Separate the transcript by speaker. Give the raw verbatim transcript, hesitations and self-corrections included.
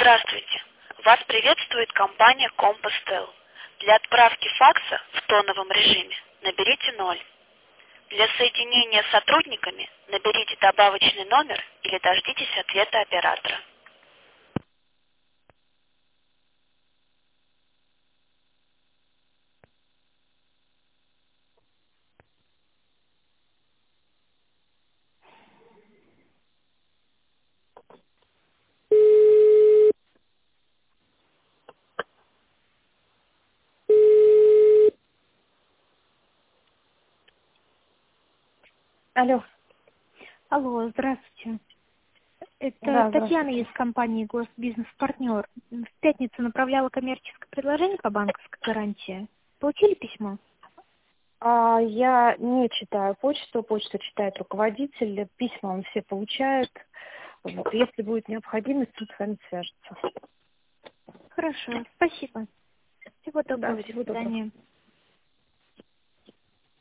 Speaker 1: Здравствуйте! Вас приветствует компания Compastel. Для отправки факса в тоновом режиме наберите ноль. Для соединения с сотрудниками наберите добавочный номер или дождитесь ответа оператора.
Speaker 2: Алло.
Speaker 3: Алло, здравствуйте. Это
Speaker 2: Да,
Speaker 3: Татьяна
Speaker 2: здравствуйте.
Speaker 3: из компании Госбизнес-партнер. В пятницу направляла коммерческое предложение по банковской гарантии. Получили письмо?
Speaker 2: А, я не читаю почту, почту читает руководитель, письма он все получает. Вот. Если будет необходимость, он с вами свяжется.
Speaker 3: Хорошо, спасибо. Всего
Speaker 2: Да,
Speaker 3: доброго, до
Speaker 2: всего доброго.
Speaker 3: свидания.